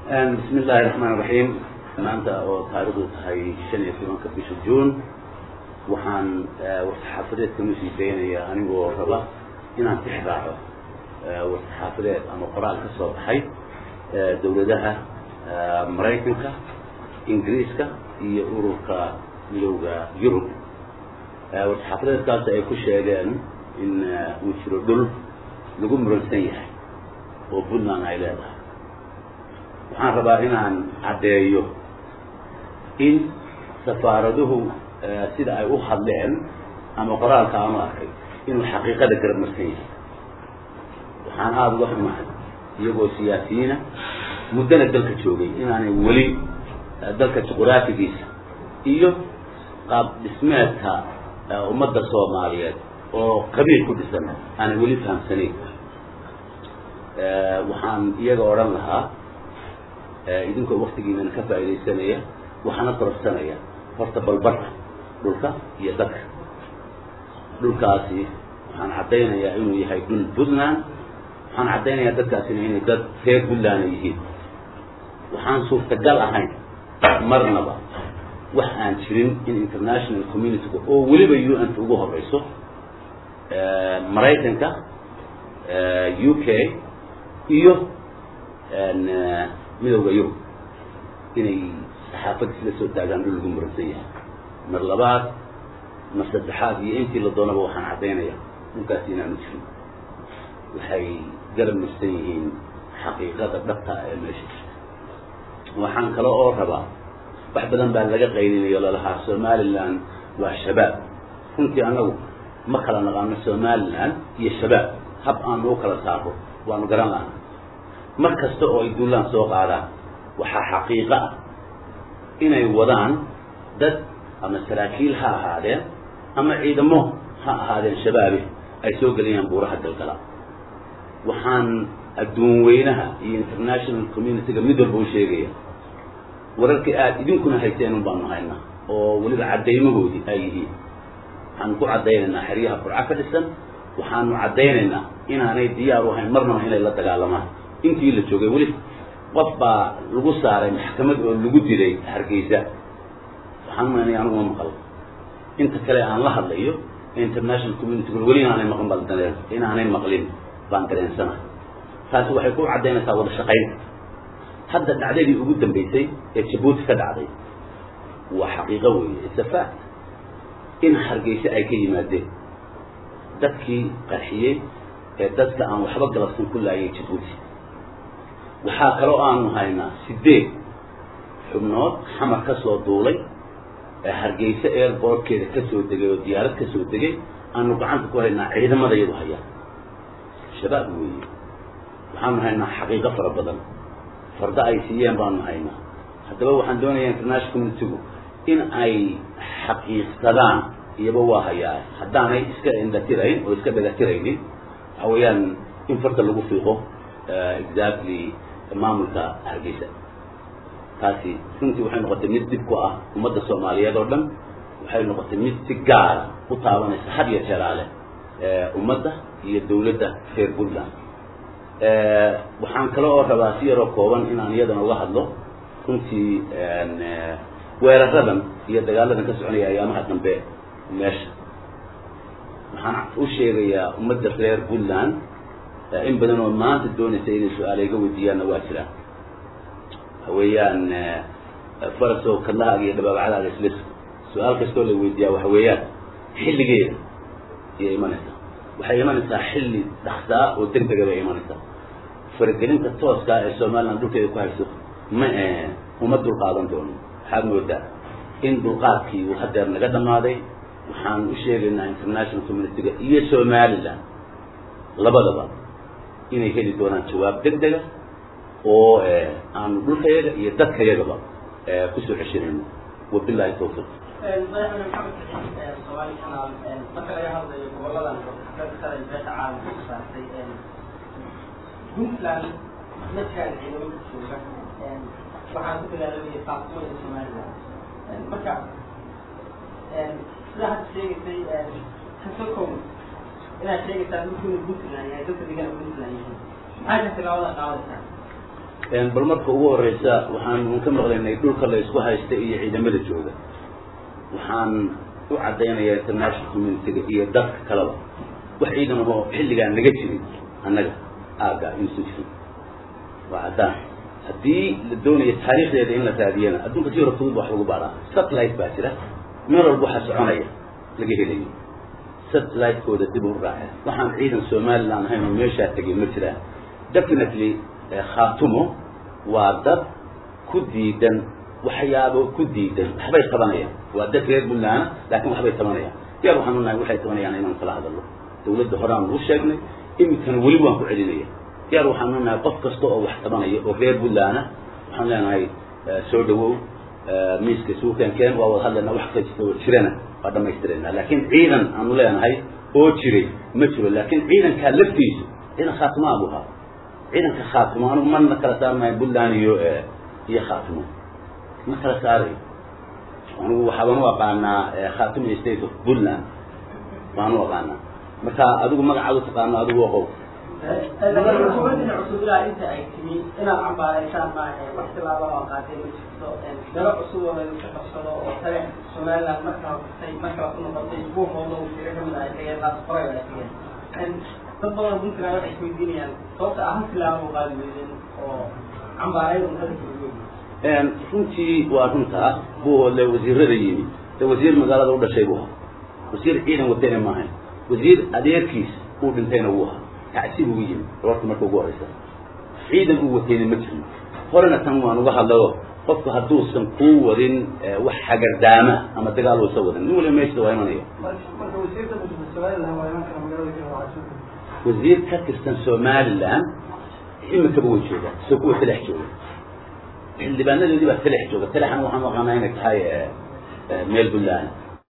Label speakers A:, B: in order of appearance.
A: بسم الله الرحمن الرحيم. أنت تعرض هاي شنية في منك بيش الجون وحن وصحافات كمسي بين يعني وربا إن أنت تحضر وصحافات أما قراءة الصوت حي دولتها أمريكا إنجليزكا هي أوروبا لوجا يوروب وصحافات كاس كل شيء إن وشرو دول نقوم برسنيه وبدنا نعيلها waxaan rabaa inaan cadeeyo in safaaraduhu sida ay u hadleen ama qoraalka aan arkay inuu xaqiiqada garab marsan yahay waxaan aad uga xumahay iyagoo siyaasiyiina muddana dalka joogay inaanay weli dalka juqraafigiisa iyo qaab dhismeedka ummadda Soomaaliyeed oo qabiil ku dhisan aanay weli fahamsanayn waxaan iyaga oran lahaa idinkoo waqtigiina ka faa'iideysanaya waxana korsanaya horta balbarka dhulka iyo dadka dhulkaasi waxaan cadeynayaa inuu yahay dhul Puntland waxaan cadeynayaa dadkaasi inay dad reer Puntland yihiin waxaan suurtagal ahayn marnaba wax aan jirin in international community oo waliba UN ugu horeyso Mareykanka UK iyo midowga Yurub inay saxaafadda sida soo taagan dhul lagu muransan yahay mar labaad mar saddexaad iyo intii la doonaba waxaan cadeynayaa ninkaas inaanu jirin waxay garab marsan yihiin xaqiiqada dhabta ee meesha waxaan kale oo rabaa wax badan baa laga qaylinayo lalahaa Somaliland waa shabaab runtii anagu ma kala naqaano Somaliland iyo shabaab hab aan loo kala saaro waanu garan lahaa markasta oo ay duulaan soo qaadaan waxa xaqiiqo ah inay wadaan dad ama saraakiil ha ahaadeen ama ciidamo ha ahaadeen shabaab ay soo galiyaan buuraha galgala waxaan adduun weynaha iyo international community-ga mid walba u sheegaya wararkii aad idinkuna hayteen baan haynaa oo waliba cadeymahoodii ay yihiin waxaan ku cadeynaynaa xiriyaha burca ka dhisan waxaanu cadeynaynaa inaanay diyaar u ahayn marnaba inay la dagaalamaan intii la joogay wali qof baa lagu saaray maxkamad oo lagu dilay Hargeysa waxaan maanay anigu ma maqal inta kale aan la hadlayo international community wali aanay maqan baldaneen inaanay maqlin baan dareensana taas waxay ku cadeynaysaa wada shaqayn hadda dhacdadii ugu dambeysay ee Djibouti ka dhacday waa xaqiiqo weeye safaad in Hargeysa ay ka yimaadeen dadkii qarxiyay ee dadka aan waxba galabsan ku laayay Djibouti waxaa kaloo aanu haynaa 8 xubnood xamar ka soo duulay ee Hargeysa airport-keeda ka soo degay oo diyaarad ka soo degay aanu gacanta ku haynaa ciidamada iyadu haya shabaab weeye waxaanu haynaa xaqiiqo fara badan farda ay siiyeen baanu haynaa haddaba waxaan doonayaa international community-gu in ay xaqiiqsadaan iyaba waa hayaa haddaanay iska indhatirayn oo iska dhagatirayn waxa weeyaan in farta lagu fiiqo exactly maamulka Hargeysa taasi runtii waxay noqotay mid dib ku ah ummadda Soomaaliyeed oo dhan waxay noqotay mid si gaar ah u taabanaysa had iyo jeer ale ummadda iyo dawladda reer Puntland waxaan kale oo rabaa si yar oo kooban inaan iyadana uga hadlo runtii weeraradan iyo dagaaladan ka soconaya ayaamaha dambe meesha waxaan u sheegayaa ummadda reer Puntland in badan oo maanta doonaysa inay su'aal iga weydiiyaan waa jiraan hawayaan farso kalaha iyo dhabaacada islis su'aal kasto la weydiiyaa waxa weeyaan xilligeeda iyo imanaysa waxay imanaysaa xilli dhaxda oo degdeg ah imanaysa fargelinta tooska ee Soomaaliland dhulkeeda ku hayso ma uma dul qaadan doono waxaad moodaa in dulqaadkii uu hadeer naga dhamaaday waxaan u sheegaynaa international community-ga iyo Somaliland labadaba inay heli doonaan jawaab degdeg ah oo aan dhulkayaga iyo dadkayagaba ku soo ceshanayno wabillahi tawfiiq
B: madaxweyne maxamed Soomaali kanaal marka laga hadlayo goboladan dadka beesha caalamka ku saartay Puntland dadkan ciidamada jooga waxaan ku bilaabay qaabkooda Soomaaliland marka sida had sheegtay kasoo inaad sheegaysaa dhulkooda Puntland yahay dadka deegaanka Puntland yihiin maxay tahay labada qaadaysaa
A: bal marka ugu horeysa waxaan ka maqlaynay dhulka la isku haysta iyo ciidamada jooga waxaan u cadaynayaa international community iyo dadka kalaba wax ciidan oo xilligan naga jirin annaga aaga institution waa cadaan haddii la doonayo taariikhdeeda in la raadiyana adduunka si hortooda wax lagu baaraa satellite baa jira meel walba waxa soconaya laga helayo satellite-kooda dib u raacay waxaan ciidan Somaliland ahayn oo meesha tagay ma jiraan definitely khaatumo waa dad ku diidan waxyaabo ku diidan waxbay qabanayaan waa dad reer Buntland laakiin waxbay qabanayaan yaa waxaan nahay waxay qabanayaan inaan kala hadalno dawladda horaan u sheegnay imkan wali waan ku celinaya yaa waxaan nahay qof kasta oo wax qabanayo oo reer Buntland waxaan leenahay soo dhawow miiska suuqan keen waa wada hadalna wax kasta oo jirana waa dhamaystirnaa laakiin ciidan aanu leenahay oo jiray ma jiro laakiin ciidanka laftiisa ina khaatimo abuha ciidanka khaatimo anu man kala saarnay Buntland iyo khaatimo ma kala saaray anu waxaan u aqaanaa khaatimo state of Buntland waan u aqaanaa marka adigu magacaadu taqaano adigu waa qof
B: dawladda cusub ilaa inta ay timi inaad cambaaraysaan ma wax tilaabo oo qaatay dalo cusub oo la qabsado oo tare Somaliland markaa ku noqotay buuxooda uu jiray kamid ah ee la qoray dad badan Buntland waxay weydiinayaan sababta ah tilaabo qaadayeen oo cambaaraydu
A: runtii waa runta buuxooda wasiirada yimi wasiir magaalada u dhashay buu wasiir ciidan wadana ma ahayn wasiir adeerkiis uu dhintayna wuu تعسيب ويجي رحت مركو جوارسة عيدا قوتين مجرم قرنا تنوع نوجه الله قف هدوس قوة وحجر دامة أما تقال وسودا نقول ما يستوى هنا نيو وزير باكستان سومالي الآن إما كبوي شوجا سكوت فلح شوجا اللي بنا اللي بقى فلح شوجا فلح أنا وحنا وحنا هناك هاي ميل بلان